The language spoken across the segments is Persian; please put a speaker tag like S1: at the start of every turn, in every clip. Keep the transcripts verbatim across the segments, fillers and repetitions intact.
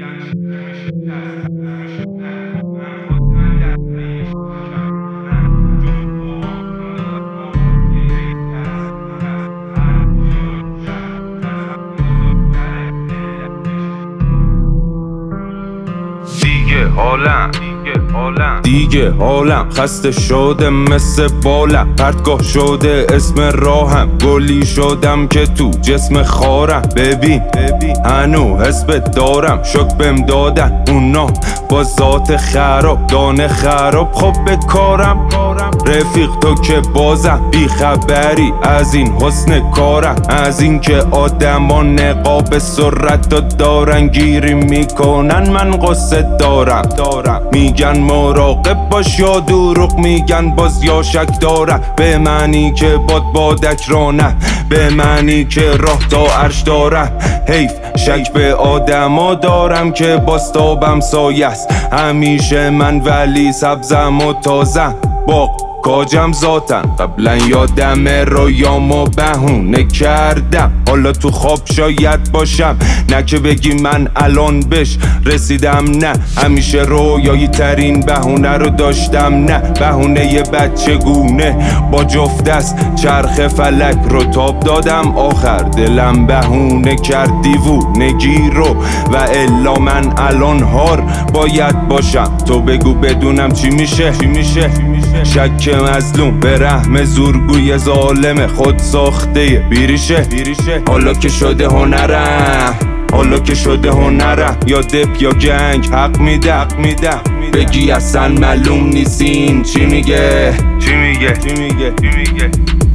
S1: دیگه حالم دیگه حالم دیگه حالم خسته شده مثل بالم، پرتگاه شده اسم راهم، گلی شدم که تو جسم خارم. ببین هنو حسبت دارم، شک بهم دادن اونا با ذات خراب، دانه خراب خب به کارم. رفیق تو که بازم بی خبری از این حسن کارم، از این که آدما نقاب سرعت و دارن گیری میکنن. من قصه دارم دارم میگن مراقب باش یا دروغ میگن باز یا شک دارم. به معنی که باد بادک رانه، به معنی که راه تا عرش دارم. حیف شک به آدما دارم که باستابم سایه است همیشه من، ولی سبزم و تازم باغ کاجم ذاتن. قبلا یادم رویامو بهونه کردم، حالا تو خواب شاید باشم، نه که بگی من الان بهش رسیدم. نه همیشه رویایی ترین بهونه رو داشتم، نه بهونه یه بچه گونه با جفت است چرخ فلک رو تاب دادم. آخر دلم بهونه کرد دیوونگی رو، و الا من الان هار باید باشم. تو بگو بدونم چی میشه چی میشه شک مظلوم به رحم زورگوی ظالم خود ساخته بیریشه. حالا که شده هنرم، حالا که شده هنرم، یا دپ یا گنگ حق میده حق میده بگی اصلا معلوم نیستین چی میگه چی میگه چی میگه چی میگه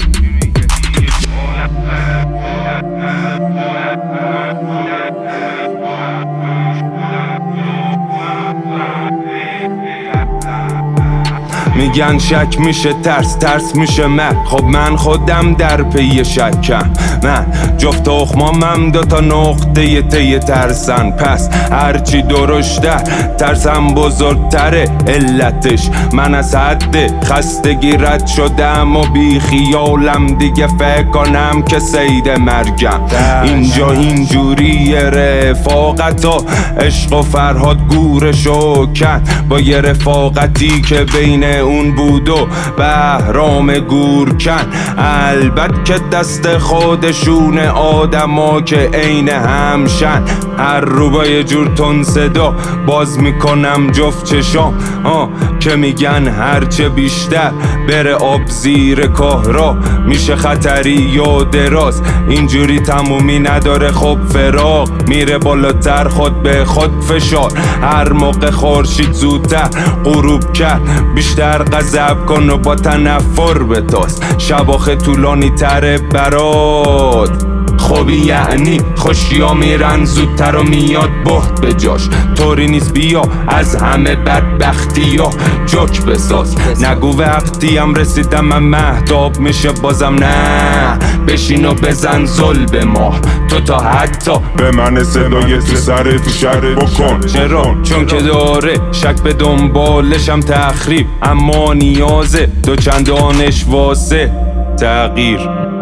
S1: میگن شک میشه ترس، ترس میشه من. خب من خودم در پی شکم، من جفت تخمامم دو تا نقطه ته ترسن. پس هرچی درشتر ترسم بزرگتره، علتش من از حد خستگی رد شدم و بی خیالم دیگه فکر کنم که سید مرگم. اینجا اینجوری رفاقت و عشق و فرهاد گورشو کن، با یه رفاقتی که بین اون بود و بهرام گورکن. البته که دست خودشون آدما که عین همشن، هر رو با یه جور تون صدا باز میکنم جفت چشام آه که میگن هرچه بیشتر بره آب زیر کهرا میشه خطری یا دراز. اینجوری تمومی نداره خب فراق، میره بالاتر خود به خود فشار. هر موقع خورشید زودتر غروب کرد بیشتر غضب کن و با تنفر بتاز. شباخه طولانی تره برات، خوبی یعنی خوشیا میرن زودتر و میاد بهت به جاش. طوری نیست بیا از همه بدبختی ها جوک بساز. نگو وقتی هم رسیدم من مهتاب میشه بازم، نه بشین و بزن زل به ما تو تا حتی
S2: به من صدای تو سرت شک بکن.
S1: چرا؟ چون که داره شک به دنبالشم تخریب، اما نیازه دو چندانش واسه تغییر.